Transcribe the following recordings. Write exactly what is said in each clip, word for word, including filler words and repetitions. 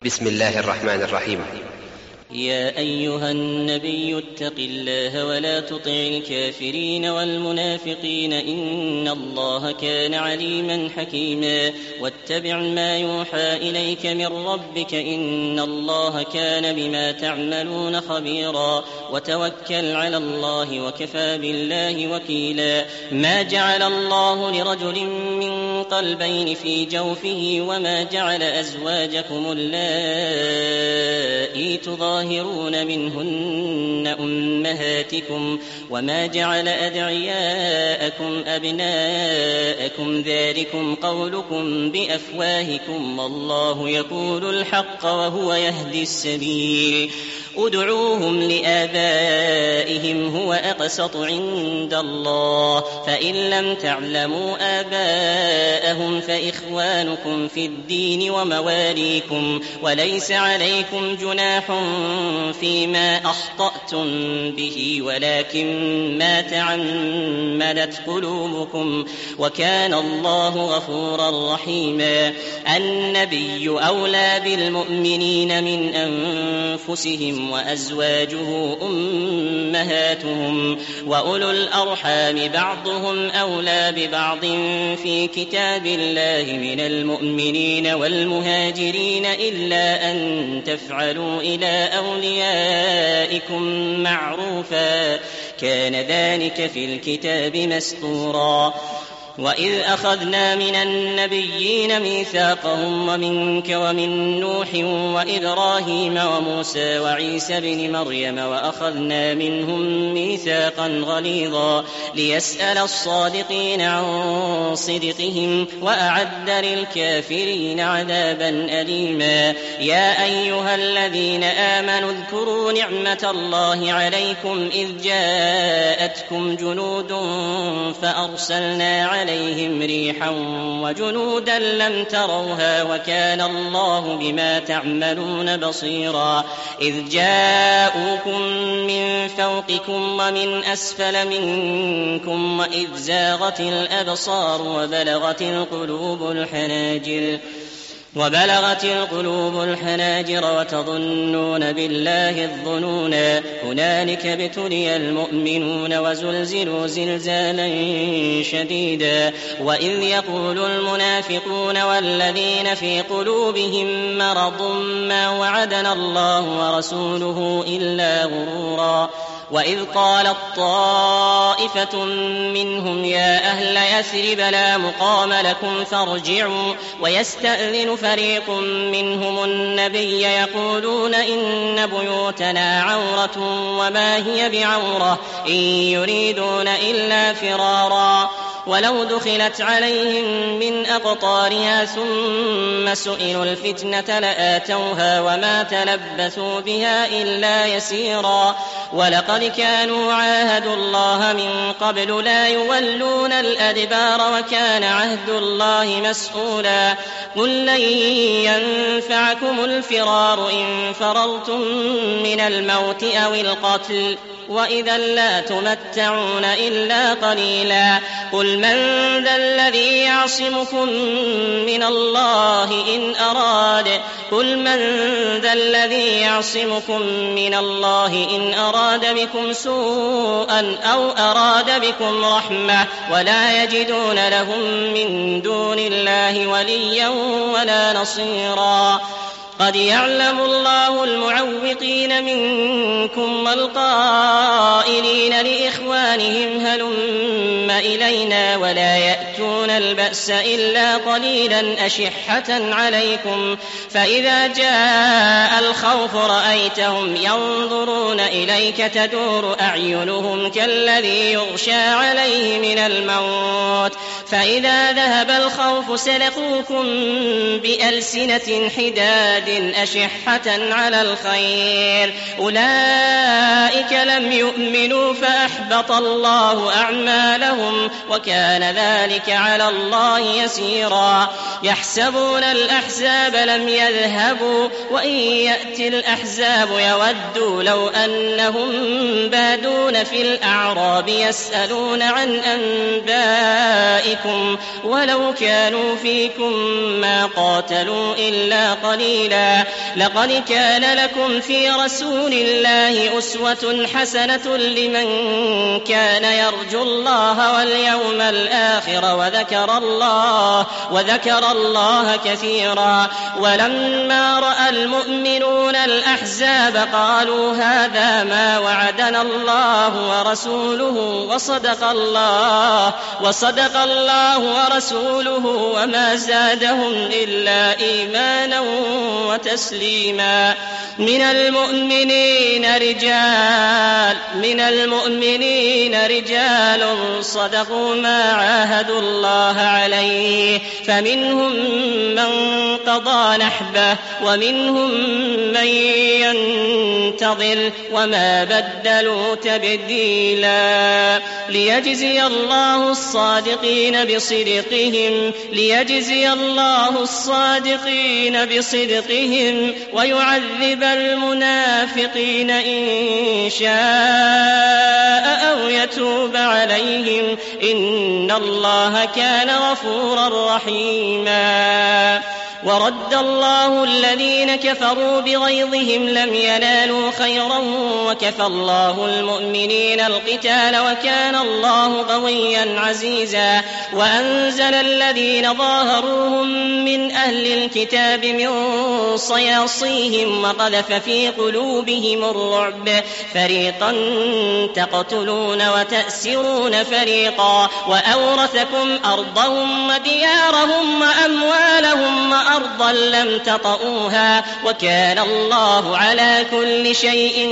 بسم الله الرحمن الرحيم. يا أيها النبي اتق الله ولا تطع الكافرين والمنافقين إن الله كان عليما حكيما واتبع ما يوحى إليك من ربك إن الله كان بما تعملون خبيرا وتوكل على الله وكفى بالله وكيلا. ما جعل الله لرجل من قلبين في جوفه وما جعل أزواجكم اللائي تظاهرون منهن أمهاتكم وما جعل أدعياءكم أبناءكم ذلكم قولكم بأفواهكم والله يقول الحق وهو يهدي السبيل. ادعوهم لآبائهم هو أقسط عند الله فإن لم تعلموا آباءهم فإخوانكم في الدين ومواليكم وليس عليكم جناح فيما أخطأتم به ولكن ما تعمدت قلوبكم وكان الله غفورا رحيما. النبي أولى بالمؤمنين من أنفسهم وأزواجه أمهاتهم وأولو الأرحام بعضهم أولى ببعض في كتاب الله من المؤمنين والمهاجرين إلا أن تفعلوا إلى أوليائكم معروفا كان ذلك في الكتاب مسطورا. وإذ أخذنا من النبيين ميثاقهم ومنك ومن نوح وإبراهيم وموسى وعيسى بن مريم وأخذنا منهم ميثاقا غليظا ليسأل الصادقين عن صدقهم وأعد للكافرين عذابا أليما. يا أيها الذين آمنوا اذكروا نعمة الله عليكم إذ جاءتكم جنود فأرسلنا عليكم عليهم ريحا وجنودا لم تروها وكان الله بما تعملون بصيرا. إذ جاءوكم من فوقكم ومن أسفل منكم وإذ زاغت الأبصار وبلغت القلوب الحناجر وبلغت القلوب الحناجر وتظنون بالله الظنونا. هنالك ابتلي المؤمنون وزلزلوا زلزالا شديدا. وإذ يقول المنافقون والذين في قلوبهم مرض ما وعدنا الله ورسوله إلا غرورا. وإذ قالت طائفة منهم يا أهل يثرب لا مقام لكم فارجعوا ويستأذن فريق منهم النبي يقولون إن بيوتنا عورة وما هي بعورة إن يريدون إلا فرارا. ولو دخلت عليهم من أقطارها ثم سئلوا الفتنة لآتوها وما تلبثوا بها إلا يسيرا. ولقد كانوا عاهدوا الله من قبل لا يولون الأدبار وكان عهد الله مسؤولا. قل لن ينفعكم الفرار إن فررتم من الموت أو القتل وإذا لا تمتعون إلا قليلا. قل من ذا الذي يعصمكم من الله إن أراد قل من ذا الذي يعصمكم من الله إن أراد بكم سوءا أو أراد بكم رحمة ولا يجدون لهم من دون الله وليا ولا نصيرا. قد يعلم الله المعوقين منكم والقائلين لإخوانهم هلم إلينا ولا يأتون البأس إلا قليلا أشحة عليكم فإذا جاء الخوف رأيتهم ينظرون إليك تدور أعينهم كالذي يغشى عليه من الموت فإذا ذهب الخوف سلقوكم بألسنة حداد أشحة على الخير أولئك لم يؤمنوا فأحبط الله أعمالهم وكان ذلك على الله يسيرا. يحسبون الأحزاب لم يذهبوا وإن يأتي الأحزاب يودوا لو أنهم بادون في الأعراب يسألون عن أنبائكم ولو كانوا فيكم ما قاتلوا إلا قليلا رسولا لقد كان لكم في رسول الله أسوة حسنة لمن كان يرجو الله واليوم الآخر وذكر الله, وذكر الله كثيرا. ولما رأى المؤمنون الأحزاب قالوا هذا ما وعدنا الله ورسوله وصدق الله, وصدق الله ورسوله وما زادهم إلا إيمانا وتسليما. من المؤمنين رجال من المؤمنين رجال صدقوا ما عاهدوا الله عليه فمنهم من قضى نحبه ومنهم من ينتظر وما بدلوا تبديلا. ليجزي الله الصادقين بصدقهم ليجزي الله الصادقين بصدقهم ويعذب المنافقين إن شاء أو يتوب عليهم إن الله كان غفورا رحيما. ورد الله الذين كفروا بغيظهم لم ينالوا خيرا وكفى الله المؤمنين القتال وكان الله قويا عزيزا. وأنزل الذين ظاهروهم من أهل الكتاب من صياصيهم وقذف في قلوبهم الرعب فريقا تقتلون وتأسرون فريقا وأورثكم أرضهم وديارهم وأموالهم وأرضا لم تطئوها وكان الله على كل شيء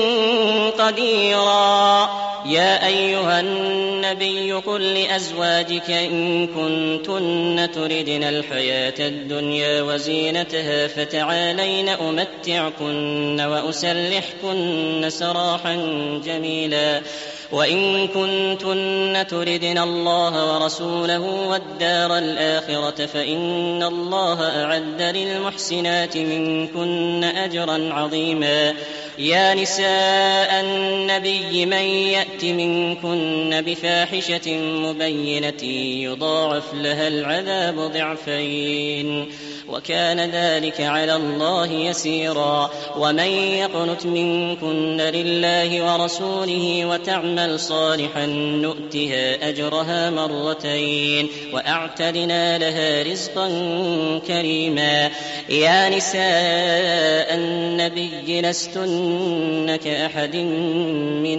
قديرا. يا أيها النبي قل لأزواجك إن كنتن تردن الحياة الدنيا وزينتها فتعالين أمتعكن وأسرحكن سراحا جميلا. وإن كنتن تردن الله ورسوله والدار الآخرة فإن الله أعد للمحسنات منكن أجرا عظيما. يا نساء النبي من يأت منكن بفاحشة مبينة يضاعف لها العذاب ضعفين وكان ذلك على الله يسيرا. ومن يقنت منكن لله ورسوله وتعمل صالحا نؤتها أجرها مرتين وأعتدنا لها رزقا كريما. يا نساء النبي لستن كأحد من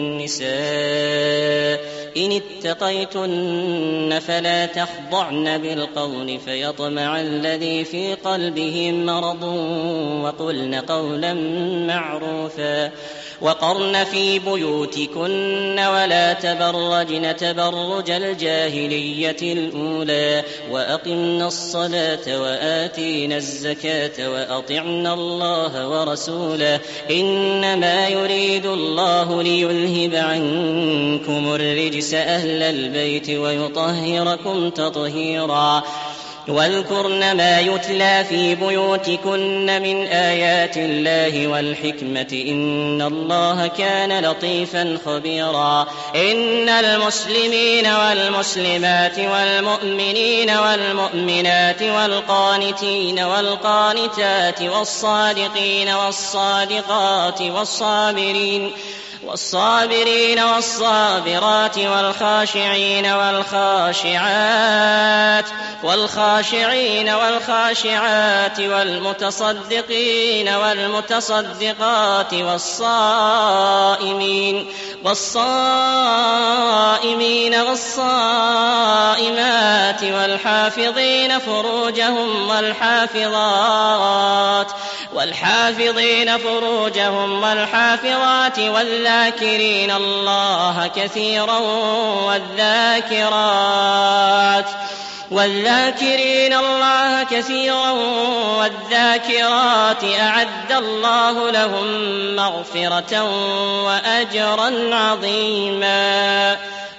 النساء إن اتقيتن فلا تخضعن بالقول فيطمع الذي في قلبه مرض وقلن قولا معروفا. وقرن في بيوتكن ولا تبرجن تبرج الجاهلية الأولى وأقمن الصلاة وآتينا الزكاة وأطعنا الله ورسوله إنما يريد الله ليذهب عنكم الرجس أهل البيت ويطهركم تطهيرا. واذكرن ما يتلى في بيوتكن من آيات الله والحكمة إن الله كان لطيفا خبيرا. إن المسلمين والمسلمات والمؤمنين والمؤمنات والقانتين والقانتات والصادقين والصادقات والصابرين والصابرين والصابرات والخاشعين والخاشعات والخاشعين والخاشعات والمتصدقين والمتصدقات والصائمين والصائمين والصائمات والحافظين فروجهم والحافظات والحافظين فروجهم والحافظات والذاكرين الله كثيرا والذاكرات والذاكرين الله كثيرا والذاكرات أعد الله لهم مغفرة وأجرا عظيما.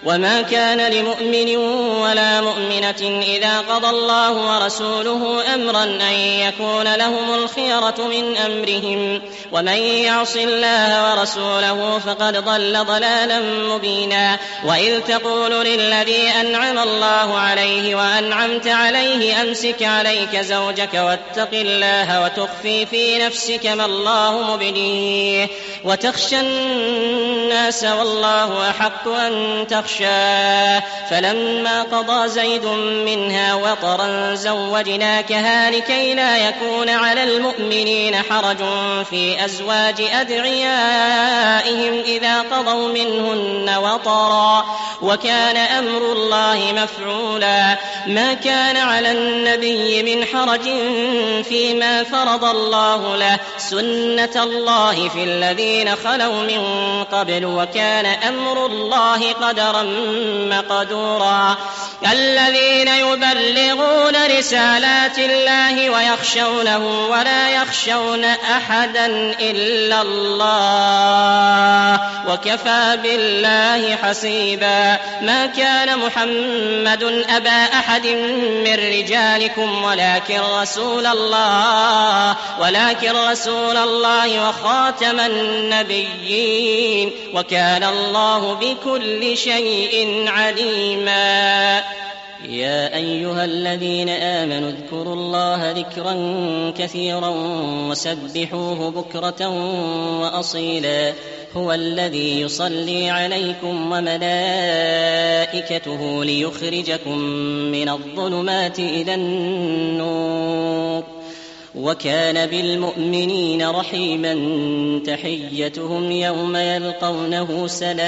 وما كان لمؤمن ولا مؤمنة إذا قضى الله ورسوله أمرا أن يكون لهم الخيرة من أمرهم ومن يعص الله ورسوله فقد ضل ضلالا مبينا. وإذ تقول للذي أنعم الله عليه وأنعمت عليه أمسك عليك زوجك واتق الله وتخفي في نفسك ما الله مبديه وتخشى الناس والله أحق أن تخشاه فلما قضى زيد منها وطرا زوجناكها لكي لا يكون على المؤمنين حرج في أزواج أدعيائهم إذا قضوا منهن وطرا وكان أمر الله مفعولا. ما كان على النبي من حرج فيما فرض الله له سنة الله في الذين خلوا من قبل وكان أمر الله قدرا مقدورا. الذين يبلغون رسالات الله ويخشونه ولا يخشون أحدا إلا الله وكفى بالله حسيبا. ما كان محمد أبا أحد من رجالكم ولكن رسول الله ولكن رسول الله وخاتم النبيين وكان الله بكل شيء عليما. يا أيها الذين آمنوا اذكروا الله ذكرا كثيرا وسبحوه بكرة وأصيلا. هو الذي يصلي عليكم وملائكته ليخرجكم من الظلمات إلى النور وكان بالمؤمنين رحيما. تحيتهم يوم يلقونه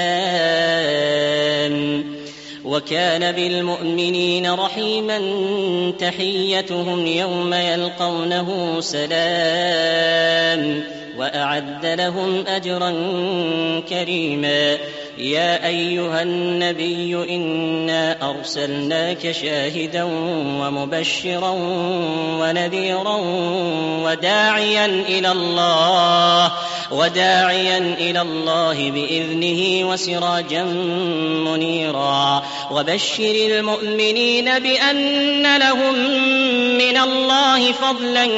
سلام وكان بالمؤمنين رحيما. تحيتهم يوم يلقونه سلام وأعد لهم أجرا كريما. يا أيها النبي إنا أرسلناك شاهدا ومبشرا ونذيرا وداعيا إلى الله وداعيا إلى الله بإذنه وسراجا منيرا. وبشر المؤمنين بأن لهم من الله فضلا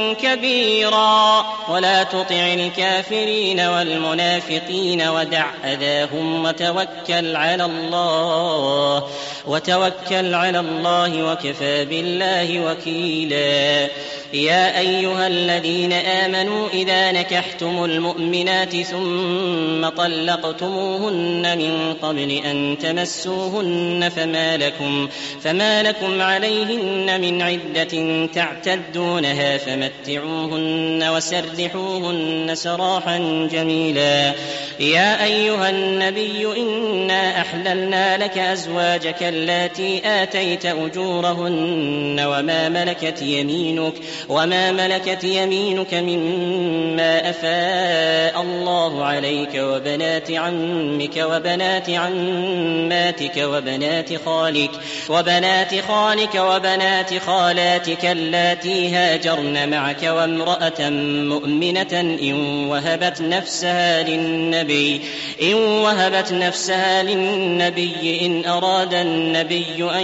كبيرا ولا تطع الكافرين والمنافقين ودع أذاهم وتوكل على الله وتوكل على الله وكفى بالله وكيلا. يا أيها الذين آمنوا إذا نكحتم المؤمنات ثم طلقتموهن من قبل أن تمسوهن فما لكم, فما لكم عليهن من عدة تعتدونها فمتعوهن وسرحوهن سراحا جميلا. يا أيها النبي إنا أحللنا لك أزواجك اللاتي آتيت أجورهن وما ملكت يمينك وما ملكت يمينك مما أفاء الله عليك وبنات عمك وبنات عماتك وبنات خالك وبنات خالك وبنات خالاتك اللاتي هاجرن معك وامرأة مؤمنة إن وهبت نفسها للنبي إن وهبت نفسها للنبي إن أراد النبي أن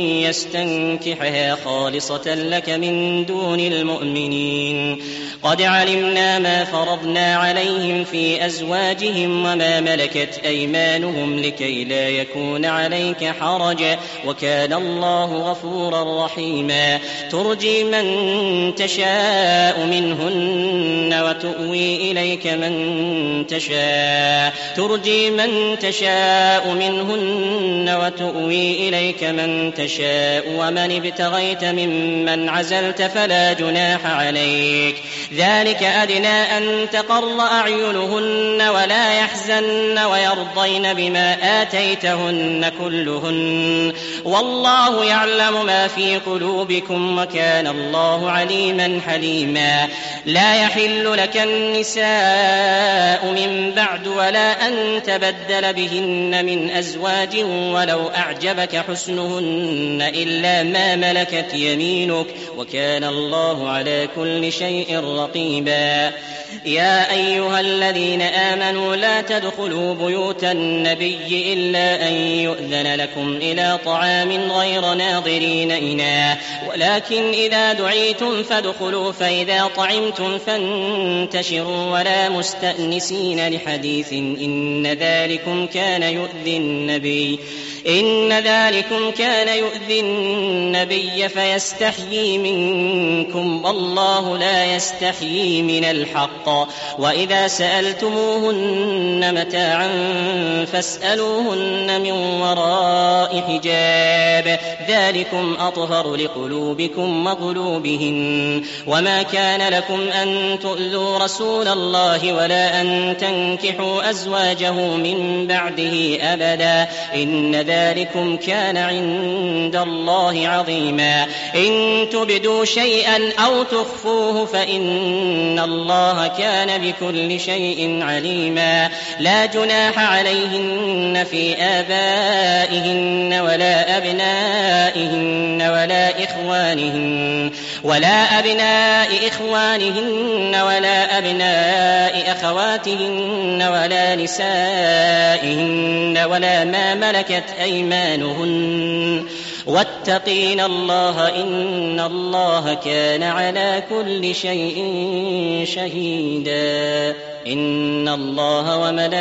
يستنكحها خالصة لك من دون المؤمنين. قد علمنا ما فرضنا عليهم في أزواجهم وما ملكت أيمانهم لكي لا يكون عليك حرج وكان الله غفورا رحيما. ترجي من تشاء منهن وتؤوي إليك من تشاء ترجي من تشاء منهن وتؤوي إليك من تشاء ومن ابتغيت ممن عزلت فلا جناح عليك. ذلك أدنى أن تقر أعينهن ولا يحزن ويرضين بما آتيتهن كلهن والله يعلم ما في قلوبكم وكان الله عليما حليما. لا يحل لك النساء من بعد ولا أن تبدل بهن من أزواج ولو أعجبك حسنهن إلا ما ملكت يمينك وكان الله على كل شيء رقيبا. يا أيها الذين آمنوا لا تدخلوا بيوت النبي إلا أن يؤذن لكم إلى طعام غير ناظرين إناه ولكن إذا دعيتم فادخلوا فإذا طعمتم فانتشروا ولا مستأنسين لحديث إن ذلكم كان يؤذي النبي إن ذلكم كان يؤذي النبي فيستحيي منكم والله لا يستحيي من الحق. وإذا سألتموهن متاعا فاسألوهن من وراء حجاب ذلكم أطهر لقلوبكم وقلوبهن. وما كان لكم أن تؤذوا رسول الله ولا أن تنكحوا أزواجه من بعده أبدا إن ذلكم كان عند الله عظيما. إن تبدوا شيئا أو تخفوه فإن الله كان بكل شيء عليما. لا جناح عليهن في آبائهن ولا أبنائهن ولا إخوانهن ولا أبناء إخوانهن ولا أبناء أخواتهن ولا نسائهن ولا ما ملكت أيمانهن واتقين الله إن الله كان على كل شيء شهيدا. إن الله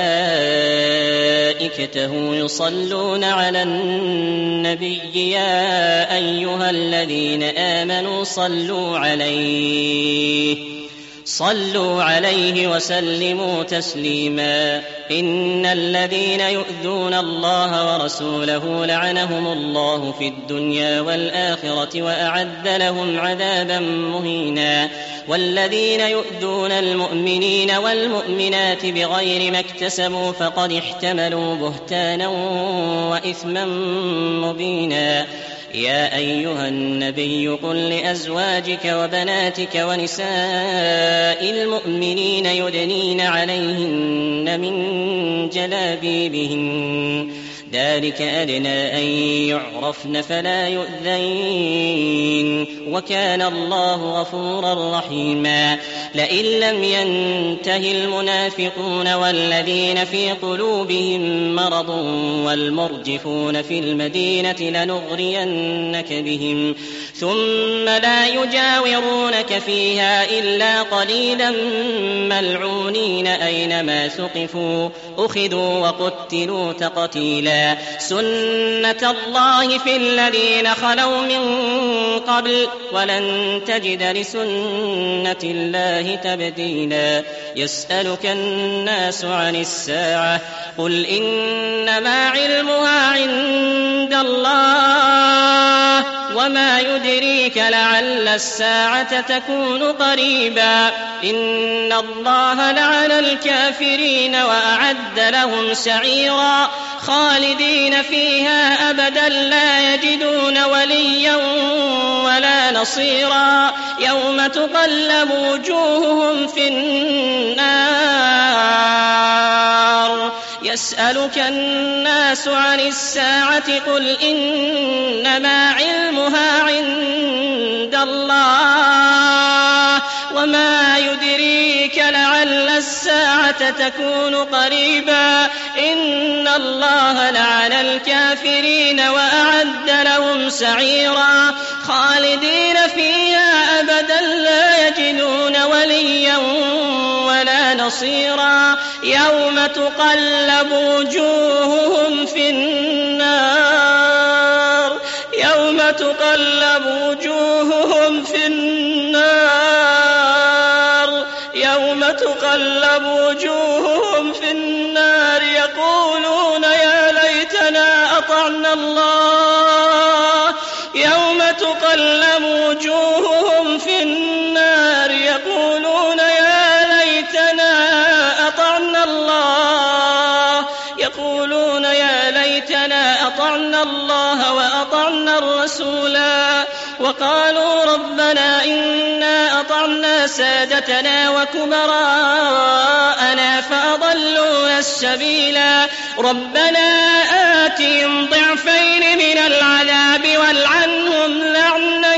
وملائكته يصلون على النبي يا أيها الذين آمنوا صلوا عليه صلوا عليه وسلموا تسليما. إن الذين يؤذون الله ورسوله لعنهم الله في الدنيا والآخرة وأعد لهم عذابا مهينا. والذين يؤذون المؤمنين والمؤمنات بغير ما اكتسبوا فقد احتملوا بهتانا وإثما مبينا. يا أيها النبي قل لأزواجك وبناتك ونساء المؤمنين يدنين عليهن من جلابيبهن ذلك أدنى أن يعرفن فلا يؤذين وكان الله غفورا رحيما. لئن لم ينته المنافقون والذين في قلوبهم مرض والمرجفون في المدينة لنغرينك بهم ثم لا يجاورونك فيها إلا قليلا ملعونين أينما ثقفوا أخذوا وقتلوا تقتيلا. سنة الله في الذين خلوا من قبل ولن تجد لسنة الله تبديلا. يسألك الناس عن الساعة قل إنما علمها عند الله وما يدريك لعل الساعة تكون قريبا. إن الله لعن الكافرين وأعد لهم سعيرا خالدين فيها أبدا لا يجدون وليا ولا نصيرا. يوم تقلب وجوههم في النار يسألك الناس عن الساعة قل إنما علمها عند الله وما يدريك لعل الساعة تكون قريبا. إن الله لعن الكافرين وأعد لهم سعيرا خالدين فيها أبدا لا يجدون وليا ولا نصيرا. يوم تقلب وجوههم في النار يوم تقلب وجوههم في النار يوم تقلب وجوههم في النار يقولون يا ليتنا أطعنا الله يوم تقلب وجوههم في النار يقولون يا ليتنا أطعنا الله يقولون يا ليتنا أطعنا الله وأطعنا الرسولا وقالوا ربنا إنا أطعنا سادتنا وكبراءنا فأضلونا السبيلا ربنا آتهم ضعفين من العذاب والعنهم لعنا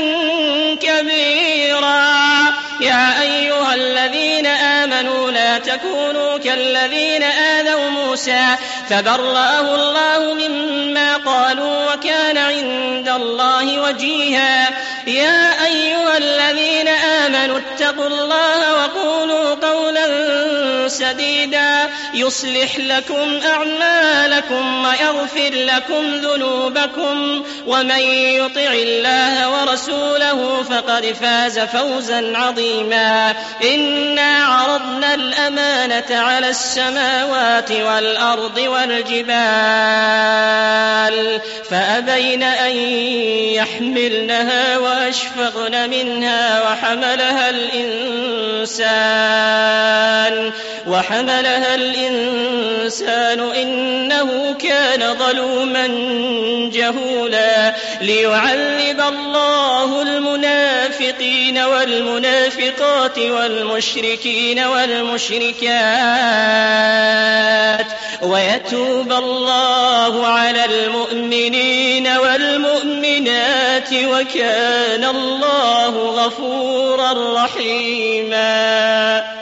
كبيرا يا أيها الذين آمنوا لا تكونوا كالذين آذوا موسى فبرأه الله مما قالوا وكان عند الله وجيها يا أيها الذين آمنوا اتقوا الله وقولوا قولا سديدا يصلح لكم أعمالكم ويغفر لكم ذنوبكم ومن يطع الله ورسوله فقد فاز فوزا عظيما إنا عرضنا الأمانة على السماوات والأرض والجبال فأبين أن يحملنها وأشفقن منها وحملها الإنسان وحملها الإنسان إنه كان ظلوما جهولا ليعذب الله المنافقين والمنافقات والمشركين والمشركات ويتوب الله على المؤمنين والمؤمنات وكان الله غفورا رحيما.